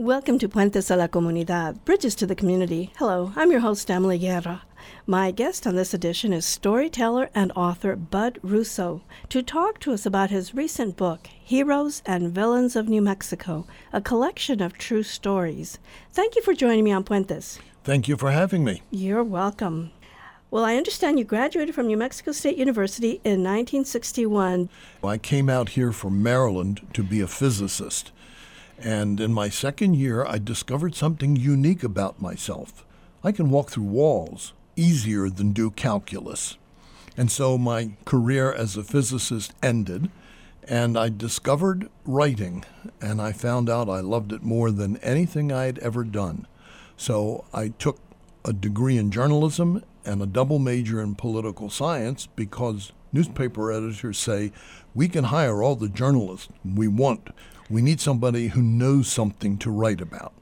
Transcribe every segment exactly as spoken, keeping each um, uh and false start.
Welcome to Puentes a la Comunidad, Bridges to the Community. Hello, I'm your host, Emily Guerra. My guest on this edition is storyteller and author Bud Russo to talk to us about his recent book, Heroes and Villains of New Mexico, a collection of true stories. Thank you for joining me on Puentes. Thank you for having me. You're welcome. Well, I understand you graduated from New Mexico State University in nineteen sixty-one. I came out here from Maryland to be a physicist. And in my second year, I discovered something unique about myself. I can walk through walls easier than do calculus. And so my career as a physicist ended, and I discovered writing, and I found out I loved it more than anything I had ever done. So I took a degree in journalism and a double major in political science because newspaper editors say, we can hire all the journalists we want. We need somebody who knows something to write about.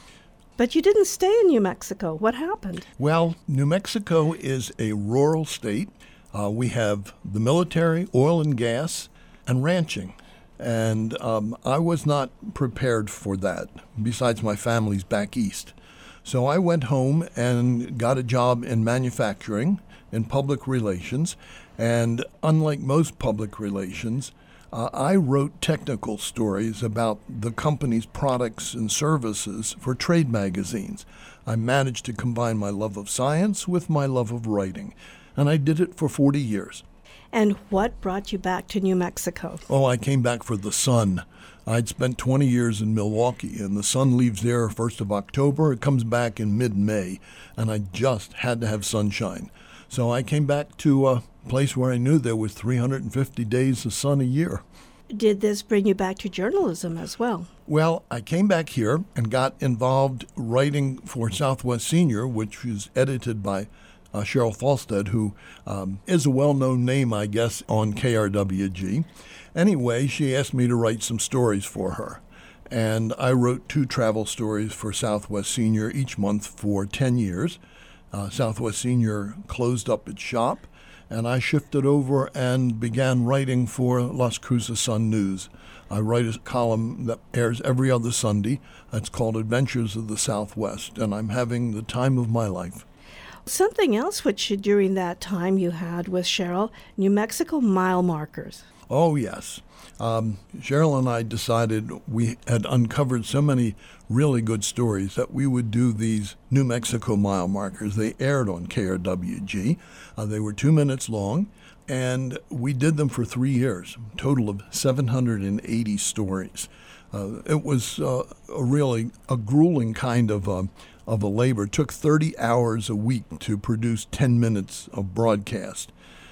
But you didn't stay in New Mexico. What happened? Well, New Mexico is a rural state. Uh, we have the military, oil and gas, and ranching. And um, I was not prepared for that, besides my family's back east. So I went home and got a job in manufacturing, in public relations. And unlike most public relations, Uh, I wrote technical stories about the company's products and services for trade magazines. I managed to combine my love of science with my love of writing, and I did it for forty years. And what brought you back to New Mexico? Oh, I came back for the sun. I'd spent twenty years in Milwaukee, and the sun leaves there first of October. It comes back in mid-May, and I just had to have sunshine. So I came back to a place where I knew there was three hundred fifty days of sun a year. Did this bring you back to journalism as well? Well, I came back here and got involved writing for Southwest Senior, which was edited by uh, Cheryl Falstad, who um, is a well-known name, I guess, on K R W G. Anyway, she asked me to write some stories for her. And I wrote two travel stories for Southwest Senior each month for ten years. Uh, Southwest Senior closed up its shop, and I shifted over and began writing for Las Cruces Sun News. I write a column that airs every other Sunday. It's called Adventures of the Southwest, and I'm having the time of my life. Something else which you, during that time you had with Cheryl, New Mexico mile markers. Oh, yes. Um, Cheryl and I decided we had uncovered so many really good stories that we would do these New Mexico mile markers. They aired on K R W G. Uh, they were two minutes long, and we did them for three years, a total of seven hundred eighty stories. Uh, it was uh, a really a grueling kind of a, of a labor. It took thirty hours a week to produce ten minutes of broadcast.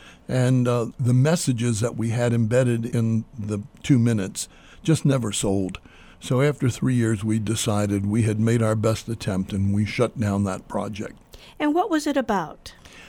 And uh, the messages that we had embedded in the two minutes just never sold. So after three years, we decided we had made our best attempt, and we shut down that project. And what was it about?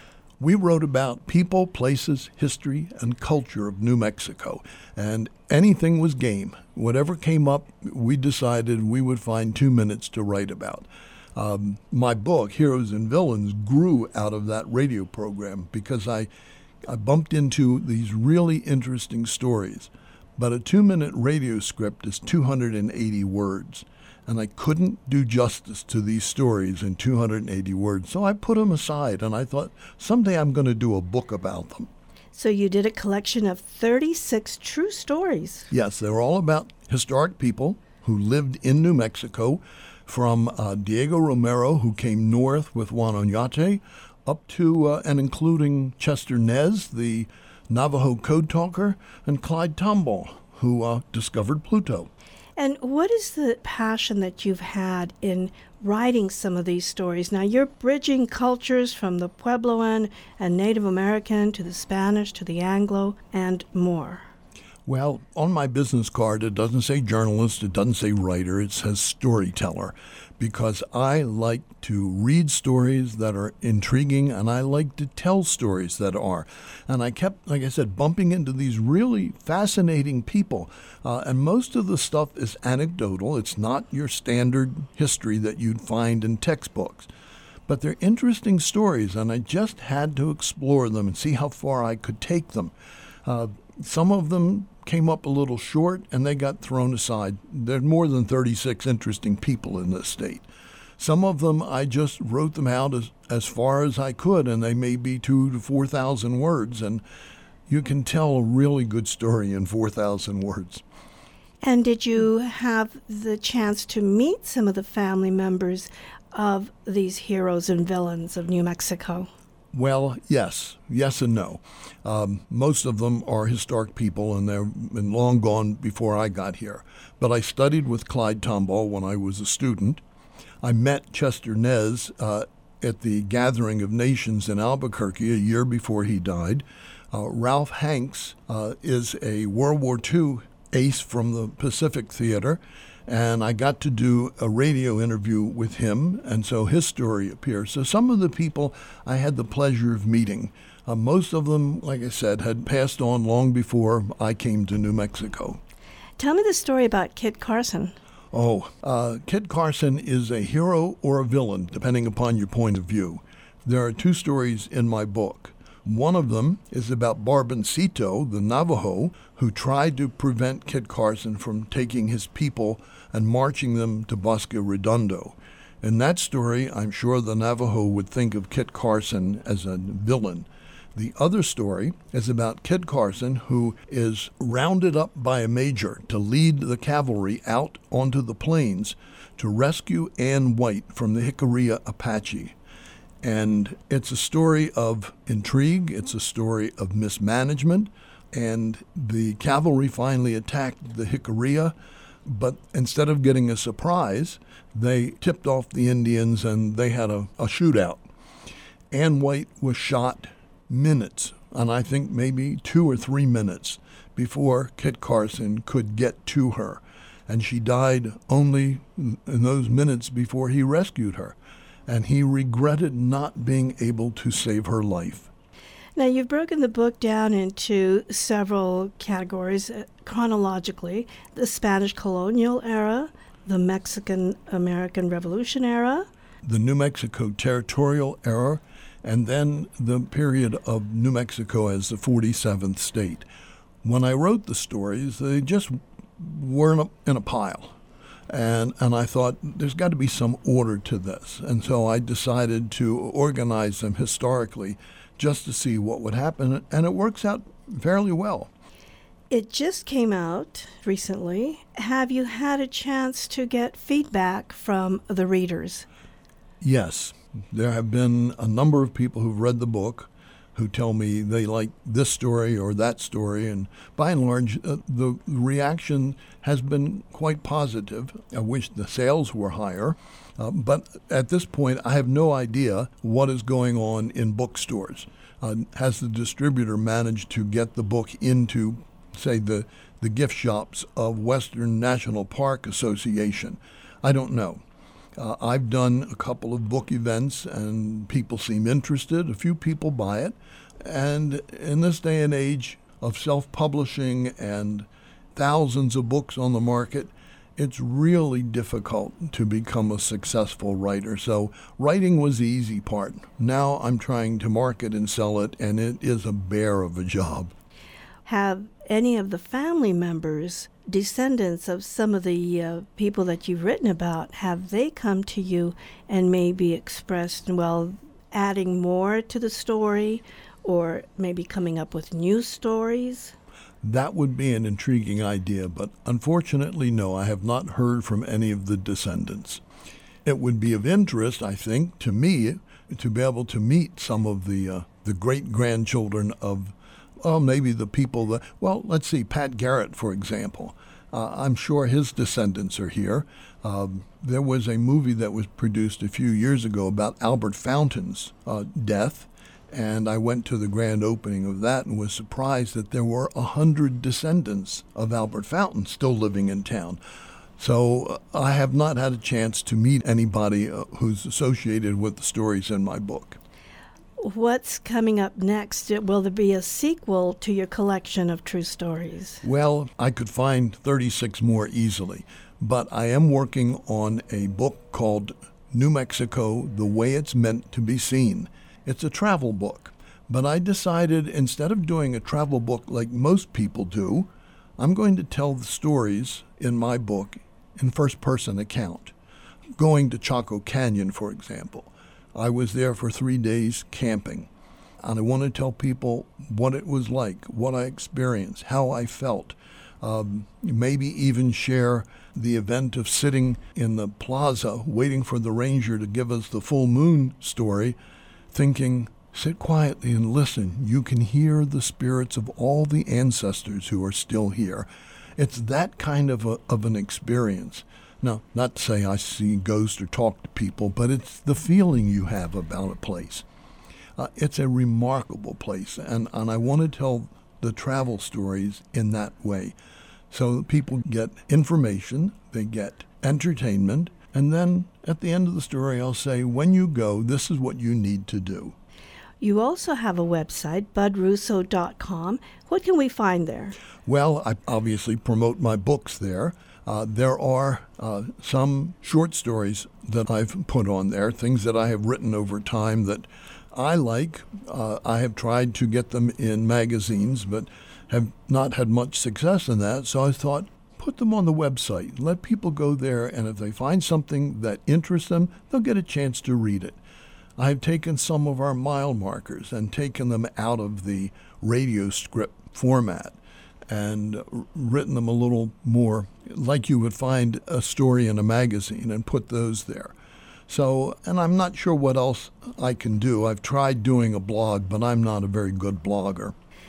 We wrote about people, places, history, and culture of New Mexico. And anything was game. Whatever came up, we decided we would find two minutes to write about. Um, my book, Heroes and Villains, grew out of that radio program because I I bumped into these really interesting stories, but a two-minute radio script is two hundred eighty words, and I couldn't do justice to these stories in two hundred eighty words, so I put them aside, and I thought, someday I'm going to do a book about them. So you did a collection of thirty-six true stories. Yes, they were all about historic people who lived in New Mexico, from uh, Diego Romero, who came north with Juan Oñate, up to uh, and including Chester Nez, the Navajo code talker, and Clyde Tombaugh, who uh, discovered Pluto. And what is the passion that you've had in writing some of these stories? Now, you're bridging cultures from the Puebloan and Native American to the Spanish to the Anglo and more. Well, on my business card, it doesn't say journalist, it doesn't say writer, it says storyteller, because I like to read stories that are intriguing, and I like to tell stories that are. And I kept, like I said, bumping into these really fascinating people, uh, and most of the stuff is anecdotal. It's not your standard history that you'd find in textbooks. But they're interesting stories, and I just had to explore them and see how far I could take them. Uh, some of them came up a little short and they got thrown aside. There are more than thirty-six interesting people in this state. Some of them I just wrote them out as, as far as I could, and they may be two to four thousand words, and you can tell a really good story in four thousand words. And did you have the chance to meet some of the family members of these heroes and villains of New Mexico? Well, yes. Yes and no. Um, most of them are historic people, and they've been long gone before I got here. But I studied with Clyde Tombaugh when I was a student. I met Chester Nez uh, at the Gathering of Nations in Albuquerque a year before he died. Uh, Ralph Hanks uh, is a World War Two ace from the Pacific Theater, and I got to do a radio interview with him, and so his story appears. So some of the people I had the pleasure of meeting, uh, most of them, like I said, had passed on long before I came to New Mexico. Tell me the story about Kit Carson. Oh, uh, Kit Carson is a hero or a villain, depending upon your point of view. There are two stories in my book. One of them is about Barboncito, the Navajo, who tried to prevent Kit Carson from taking his people and marching them to Bosque Redondo. In that story, I'm sure the Navajo would think of Kit Carson as a villain. The other story is about Kit Carson, who is rounded up by a major to lead the cavalry out onto the plains to rescue Ann White from the Jicarilla Apache. And it's a story of intrigue, it's a story of mismanagement, and the cavalry finally attacked the Jicarilla, but instead of getting a surprise, they tipped off the Indians and they had a, a shootout. Ann White was shot minutes, and I think maybe two or three minutes before Kit Carson could get to her. And she died only in those minutes before he rescued her. And he regretted not being able to save her life. Now, you've broken the book down into several categories uh, chronologically: the Spanish colonial era, the Mexican-American Revolution era, the New Mexico territorial era, and then the period of New Mexico as the forty-seventh state. When I wrote the stories, they just weren't in a pile. And and I thought, there's got to be some order to this. And so I decided to organize them historically just to see what would happen. And it works out fairly well. It just came out recently. Have you had a chance to get feedback from the readers? Yes. There have been a number of people who've read the book who tell me they like this story or that story. And by and large, uh, the reaction has been quite positive. I wish the sales were higher. Uh, but at this point, I have no idea what is going on in bookstores. Uh, has the distributor managed to get the book into, say, the, the gift shops of Western National Park Association? I don't know. Uh, I've done a couple of book events, and people seem interested. A few people buy it. And in this day and age of self-publishing and thousands of books on the market, it's really difficult to become a successful writer. So writing was the easy part. Now I'm trying to market and sell it, and it is a bear of a job. Have any of the family members, descendants of some of the uh, people that you've written about, have they come to you and maybe expressed, well, adding more to the story or maybe coming up with new stories? That would be an intriguing idea, but unfortunately, no, I have not heard from any of the descendants. It would be of interest, I think, to me to be able to meet some of the uh, the great-grandchildren of, well, maybe the people that, well, let's see, Pat Garrett, for example. Uh, I'm sure his descendants are here. Um, there was a movie that was produced a few years ago about Albert Fountain's uh, death, and I went to the grand opening of that and was surprised that there were a hundred descendants of Albert Fountain still living in town. So uh, I have not had a chance to meet anybody uh, who's associated with the stories in my book. What's coming up next? Will there be a sequel to your collection of true stories? Well, I could find thirty-six more easily, but I am working on a book called New Mexico, The Way It's Meant to Be Seen. It's a travel book, but I decided instead of doing a travel book like most people do, I'm going to tell the stories in my book in first-person account. Going to Chaco Canyon, for example. I was there for three days camping, and I want to tell people what it was like, what I experienced, how I felt, um, maybe even share the event of sitting in the plaza waiting for the ranger to give us the full moon story, thinking, sit quietly and listen. You can hear the spirits of all the ancestors who are still here. It's that kind of a, of an experience. Now, not to say I see ghosts or talk to people, but it's the feeling you have about a place. Uh, it's a remarkable place, and, and I want to tell the travel stories in that way. So people get information, they get entertainment, and then at the end of the story I'll say, when you go, this is what you need to do. You also have a website, bud russo dot com. What can we find there? Well, I obviously promote my books there. Uh, there are uh, some short stories that I've put on there, things that I have written over time that I like. Uh, I have tried to get them in magazines, but have not had much success in that. So I thought, put them on the website. Let people go there, and if they find something that interests them, they'll get a chance to read it. I've taken some of our mile markers and taken them out of the radio script format and written them a little more like you would find a story in a magazine and put those there. So, and I'm not sure what else I can do. I've tried doing a blog, but I'm not a very good blogger.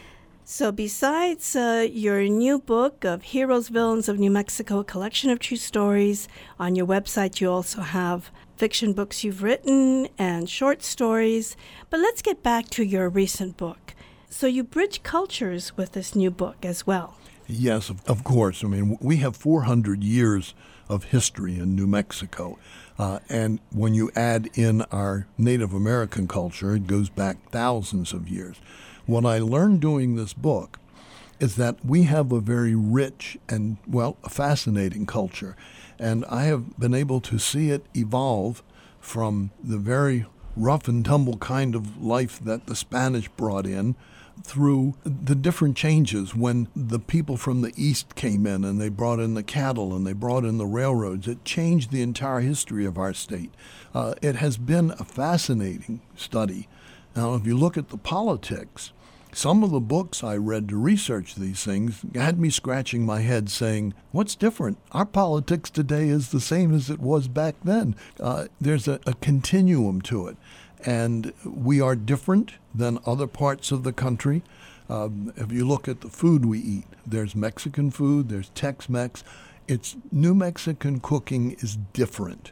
So besides uh, your new book of Heroes, Villains of New Mexico, a collection of true stories, on your website you also have fiction books you've written and short stories. But let's get back to your recent book. So you bridge cultures with this new book as well. Yes, of, of course. I mean, we have four hundred years of history in New Mexico. Uh, and when you add in our Native American culture, it goes back thousands of years. What I learned doing this book is that we have a very rich and, well, a fascinating culture. And I have been able to see it evolve from the very rough and tumble kind of life that the Spanish brought in through the different changes when the people from the East came in and they brought in the cattle and they brought in the railroads. It changed the entire history of our state. Uh, it has been a fascinating study. Now, if you look at the politics, some of the books I read to research these things had me scratching my head saying, what's different? Our politics today is the same as it was back then. Uh, there's a, a continuum to it. And we are different than other parts of the country. Um, if you look at the food we eat, there's Mexican food, there's Tex-Mex. It's New Mexican cooking is different.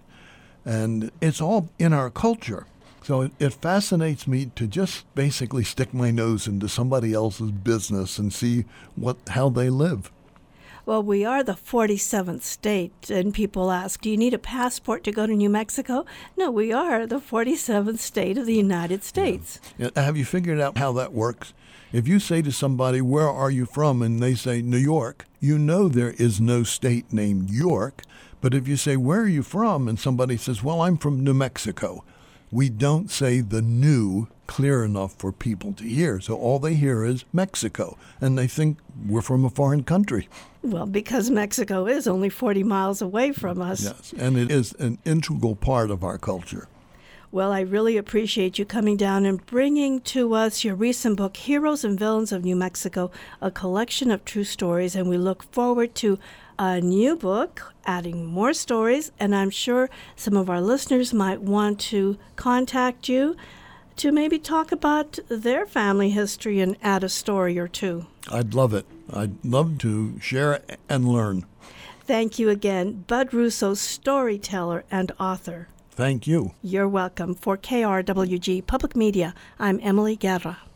And it's all in our culture. So it, it fascinates me to just basically stick my nose into somebody else's business and see what how they live. Well, we are the forty-seventh state, and people ask, do you need a passport to go to New Mexico? No, we are the forty-seventh state of the United States. Yeah. Have you figured out how that works? If you say to somebody, where are you from, and they say New York, you know there is no state named York. But if you say, where are you from, and somebody says, well, I'm from New Mexico, we don't say the new clear enough for people to hear. So all they hear is Mexico, and they think we're from a foreign country. Well, because Mexico is only forty miles away from us. Yes, and it is an integral part of our culture. Well, I really appreciate you coming down and bringing to us your recent book, Heroes and Villains of New Mexico, a collection of true stories, and we look forward to a new book, adding more stories, and I'm sure some of our listeners might want to contact you to maybe talk about their family history and add a story or two. I'd love it. I'd love to share and learn. Thank you again, Bud Russo, storyteller and author. Thank you. You're welcome. For K R W G Public Media, I'm Emily Guerra.